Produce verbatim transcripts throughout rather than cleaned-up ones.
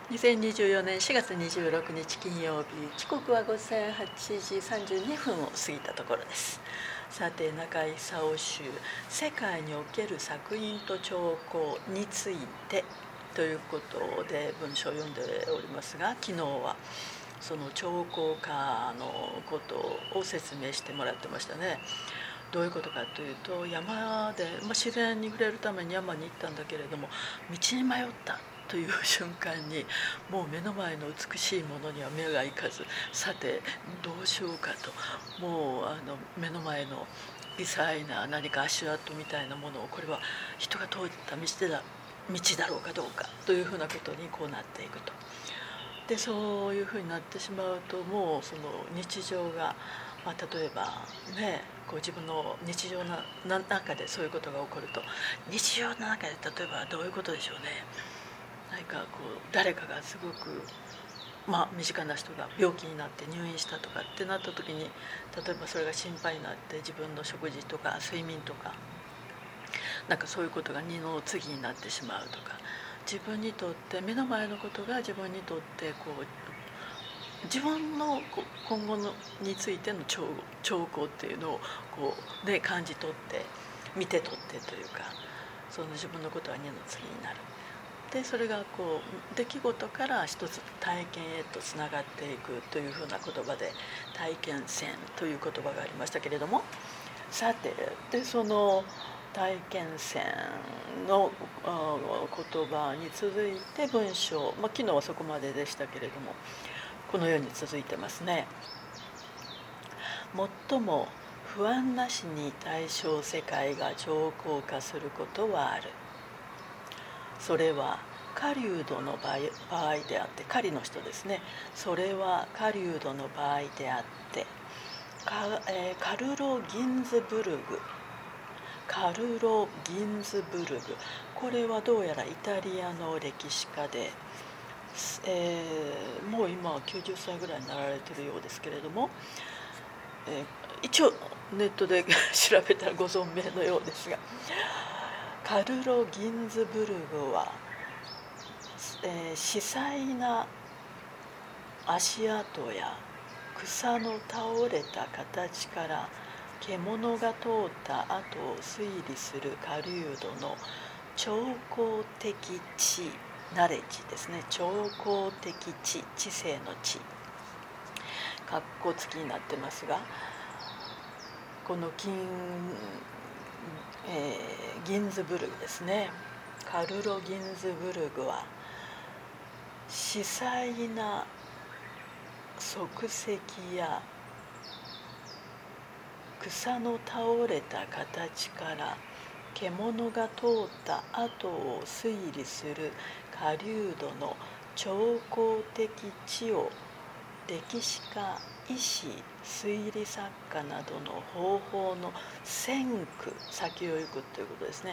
にせんにじゅうよねんしがつにじゅうろくにち金曜日、時刻はごせんはちじさんじゅうにふんを過ぎたところです。さて、中井竿集世界における作品と彫刻についてということで文章を読んでおりますが、昨日はその彫刻家のことを説明してもらってましたね。どういうことかというと、山で、まあ、自然に触れるために山に行ったんだけれども、道に迷ったという瞬間にもう目の前の美しいものには目がいかず、さてどうしようかと、もうあの目の前の微細な何か足跡みたいなものを、これは人が通った道だ道だろうかどうかというふうなことにこうなっていくと。でそういうふうになってしまうと、もうその日常が、まあ、例えばね、こう自分の日常の中でそういうことが起こると、日常の中で例えばどういうことでしょうね。何かこう誰かがすごく、まあ、身近な人が病気になって入院したとかってなった時に、例えばそれが心配になって自分の食事とか睡眠とか、なんかそういうことが二の次になってしまうとか、自分にとって目の前のことが自分にとってこう自分の今後のについての兆候っていうのをこう、ね、感じ取って見て取ってというか、その自分のことは二の次になる。でそれがこう出来事から一つ体験へとつながっていくというふうな言葉で、体験線という言葉がありましたけれども、さてでその体験線の言葉に続いて文章、まあ、昨日はそこまででしたけれども、このように続いてますね。最も不安なしに対象世界が彫刻化することはある。それは狩人の場合であって、狩りの人ですね。それは狩人の場合であってカ, えー、カルロ・ギンズブルグカルロ・ギンズブルグこれはどうやらイタリアの歴史家で、えー、もう今はきゅうじゅっさいぐらいになられているようですけれども、えー、一応ネットで調べたらご存命のようですが、カルロ・ギンズブルグは、えー、細細な足跡や草の倒れた形から獣が通った跡を推理する狩人の彫刻的知ナレッジですね。彫刻的知、知性の知、かっこつきになってますが、このギン、えー、ギンズブルグですね。カルロ・ギンズブルグは細細な足跡や草の倒れた形から獣が通った跡を推理する狩人の彫刻的知を歴史家、医師、推理作家などの方法の先駆、先を行くということですね。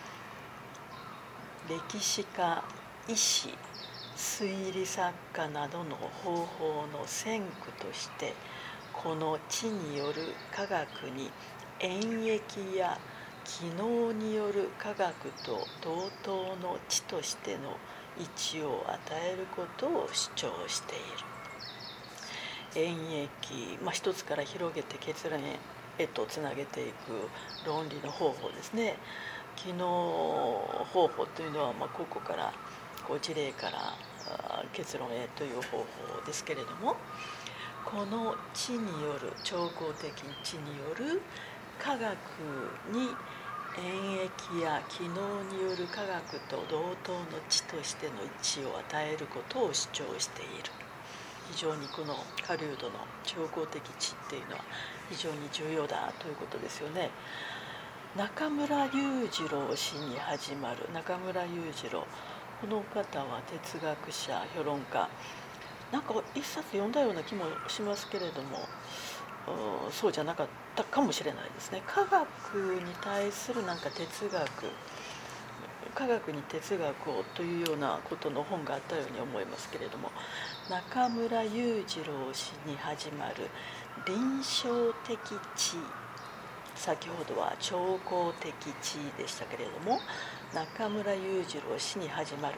歴史家、医師、推理作家などの方法の先駆として、この知による科学に演繹や機能による科学と同等の知としての位置を与えることを主張している。演繹、まあ、一つから広げて結論へとつなげていく論理の方法ですね。機能方法というのは、まあ、ここからこう事例から結論へという方法ですけれども、この知による彫刻的知による科学に演繹や機能による科学と同等の知としての位置を与えることを主張している。非常にこの狩人の彫刻的知っていうのは非常に重要だということですよね。中村裕次郎氏に始まる。中村裕次郎、この方は哲学者、評論家、なんか一冊読んだような気もしますけれども、そうじゃなかったかもしれないですね。科学に対するなんか哲学、科学に哲学をというようなことの本があったように思いますけれども、中村裕次郎氏に始まる臨床的知、先ほどは彫刻的知でしたけれども、中村裕次郎氏に始まる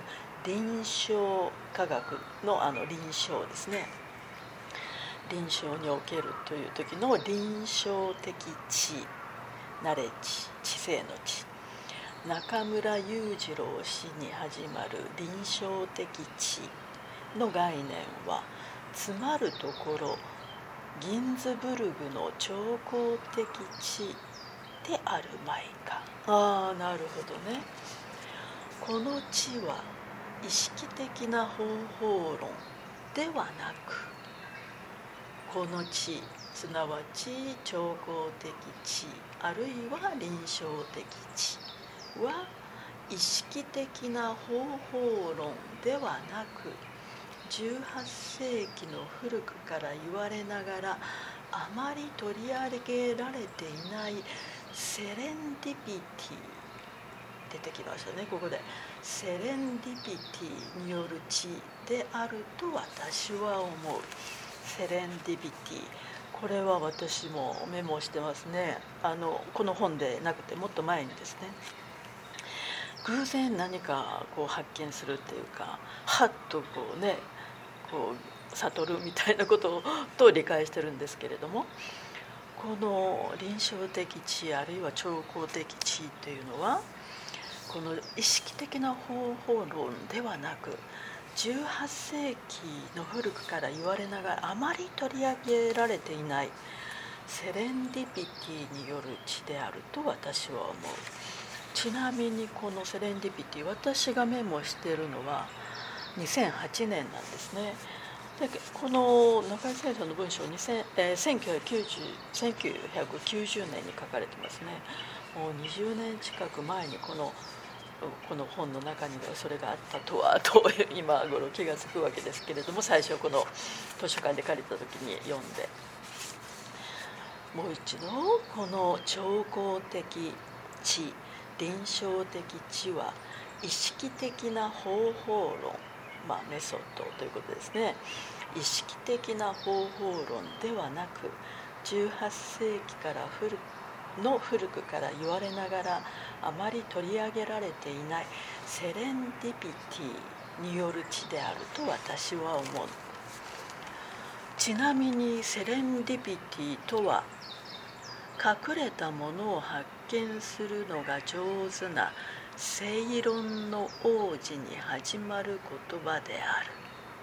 臨床科学のあの臨床ですね。臨床におけるという時の臨床的知、ナレッジ、知性の知。中村裕次郎氏に始まる臨床的知の概念は、つまるところギンズブルグの超高的知であるまいか。ああ、なるほどね。この知は意識的な方法論ではなく、この知すなわち超高的知あるいは臨床的知は意識的な方法論ではなく、じゅうはっせいきの古くから言われながらあまり取り上げられていないセレンディピティ、出てきましたね、ここで。セレンディピティによる知であると私は思う。セレンディピティ、これは私もメモしてますね。あのこの本でなくてもっと前にですね、偶然何かこう発見するっていうか、はっとこうねこう悟るみたいなことをと理解してるんですけれども、この臨床的知あるいは超高的知というのは、この意識的な方法論ではなく、じゅうはっせいきの古くから言われながらあまり取り上げられていないセレンディピティによる知であると私は思う。ちなみにこのセレンディピティ、私がメモしているのはにせんはちねんなんですね。でこの中井先生の文章にせん、えー、せんきゅうひゃくきゅうじゅうねんに書かれてますね。もうにじゅうねん近く前にこのこの本の中にはそれがあったとはと今頃気がつくわけですけれども、最初この図書館で借りた時に読んで、もう一度この超高的知、臨床的知は意識的な方法論、まあメソッドということですね。意識的な方法論ではなく、じゅうはっせいきから古くの古くから言われながらあまり取り上げられていないセレンディピティによる知であると私は思う。ちなみにセレンディピティとは、隠れたものを発見するのが上手な正論の王子に始まる言葉である。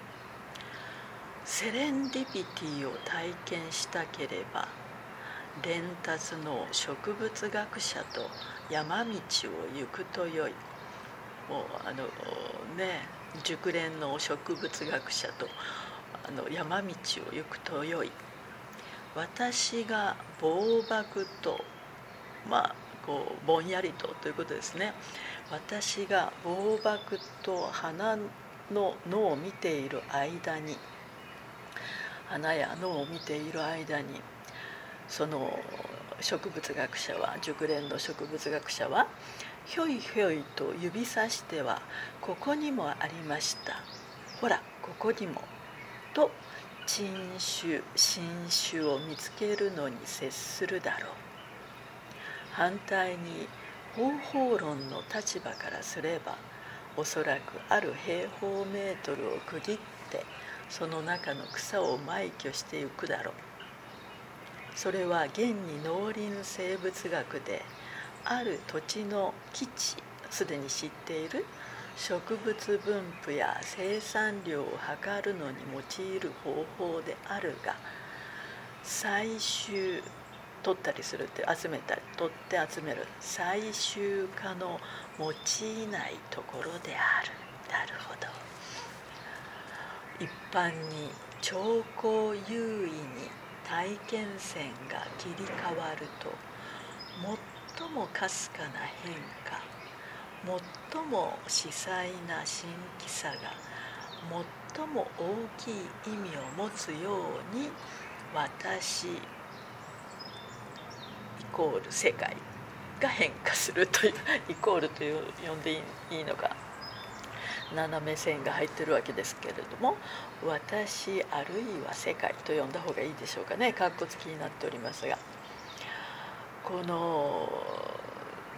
セレンディピティを体験したければ、伝達の植物学者と山道を行くとよい。もうあのね、熟練の植物学者とあの山道を行くとよい。私が暴漠と、まあこうぼんやりとということですね。私が暴漠と花の野を見ている間に、花や野を見ている間に、その植物学者は、熟練の植物学者はひょいひょいと指さしては、ここにもありました、ほらここにも、と珍種新種を見つけるのに接するだろう。反対に方法論の立場からすれば、おそらくある平方メートルを区切ってその中の草を埋居していくだろう。それは現に農林生物学である土地の基地、すでに知っている植物分布や生産量を測るのに用いる方法であるが、採集、取ったりするって集めたり、取って集める採集家の用いないところである。なるほど。一般に超高優位に体験線が切り替わると、最もかすかな変化、最も細細な新規さが最も大きい意味を持つように、私イコール世界が変化するという、イコールという呼んでいいのか、斜め線が入ってるわけですけれども、私あるいは世界と呼んだ方がいいでしょうかね。かっこつきになっておりますが、この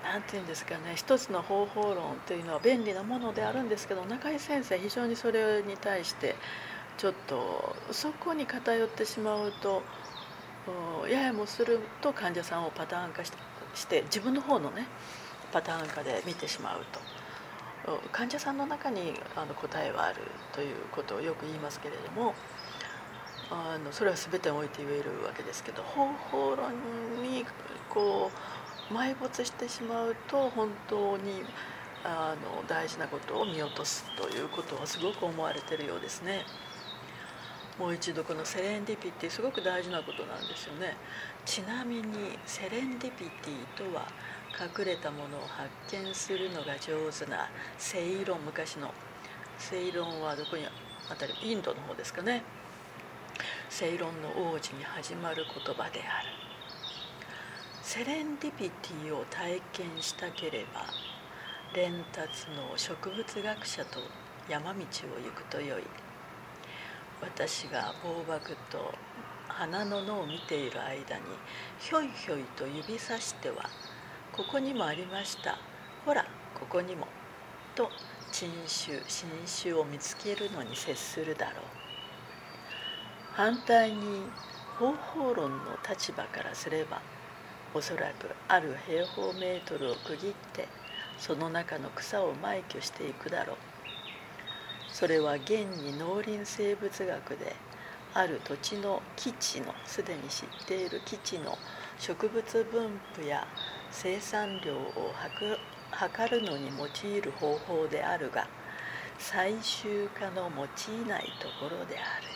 なんていうんですかね、一つの方法論というのは便利なものであるんですけど、中井先生非常にそれに対してちょっとそこに偏ってしまうと、ややもすると患者さんをパターン化して自分の方のねパターン化で見てしまうと、患者さんの中にあの答えはあるということをよく言いますけれども、あのそれは全てにおいて言えるわけですけど、方法論にこう埋没してしまうと本当にあの大事なことを見落とすということをすごく思われているようですね。もう一度このセレンディピティすごく大事なことなんですよね。ちなみにセレンディピティとは隠れたものを発見するのが上手なセイロン、昔のセイロンはどこにあたり、インドの方ですかね。セイロンの王子に始まる言葉である。セレンディピティを体験したければ連達の植物学者と山道を行くとよい。私が棒幕と花の野を見ている間にひょいひょいと指さしては、ここにもありました、ほらここにも、と珍種新種を見つけるのに接するだろう。反対に方法論の立場からすれば、おそらくある平方メートルを区切ってその中の草を埋挙していくだろう。それは現に農林生物学である土地の基地のすでに知っている基地の植物分布や生産量を測るのに用いる方法であるが、採集家の用いないところであ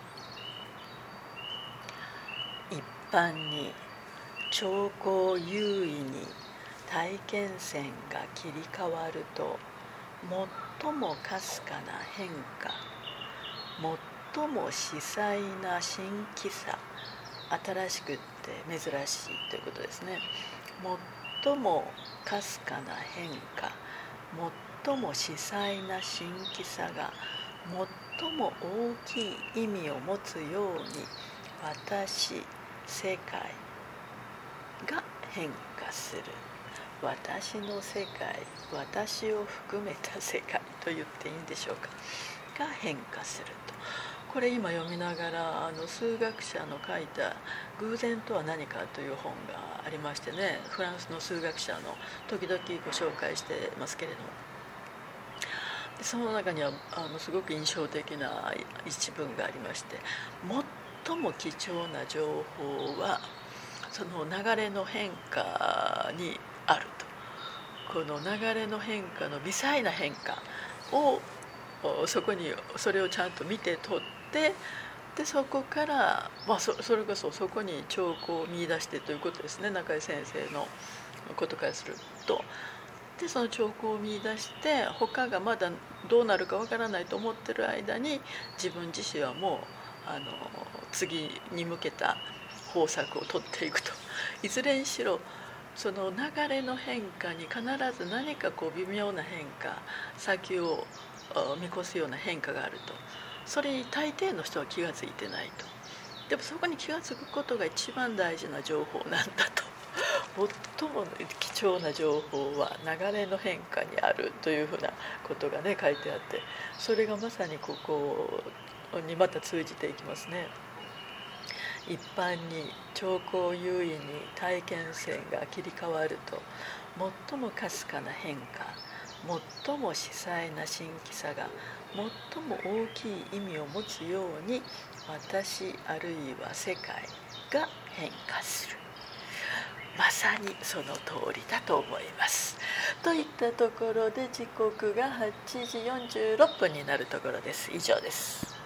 る。一般に長考優位に体験線が切り替わると、最もかすかな変化、最も細細な新規さ、新しくって珍しいということですね。最もかすかな変化、最も細細な新規さが最も大きい意味を持つように、私、世界が変化する。私の世界、私を含めた世界と言っていいんでしょうか、が変化すると。これ今読みながらあの数学者の書いた「偶然とは何か」という本がありましてね、フランスの数学者の時々ご紹介してますけれども、でその中にはあのすごく印象的な一文がありまして、最も貴重な情報はその流れの変化にあると。この流れの変化の微細な変化をそこにそれをちゃんと見て取って、でそこから、まあ、そ, それこそそこに兆候を見出してということですね、中井先生のことからすると。でその兆候を見出して、他がまだどうなるかわからないと思ってる間に、自分自身はもうあの次に向けた方策を取っていくと。いずれにしろその流れの変化に必ず何かこう微妙な変化、先を見越すような変化があると。それに大抵の人は気が付いてないと。でもそこに気が付くことが一番大事な情報なんだと。最も貴重な情報は流れの変化にあるというふうなことがね書いてあって、それがまさにここにまた通じていきますね。一般に兆候優位に体験線が切り替わると、最もかすかな変化、最も細細な新規さが最も大きい意味を持つように、私あるいは世界が変化する。まさにその通りだと思います。といったところで時刻がはちじよんじゅうろっぷんになるところです。以上です。